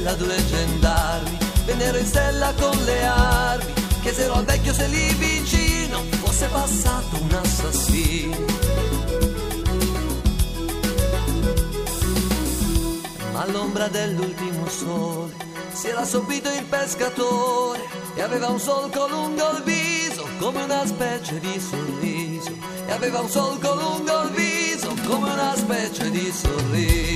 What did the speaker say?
stella due gendarmi vennero in stella con le armi, chiesero al vecchio se lì vicino fosse passato un assassino. Ma all'ombra dell'ultimo sole si era sopito il pescatore e aveva un solco lungo il viso come una specie di sorriso, e aveva un solco lungo il viso come una specie di sorriso.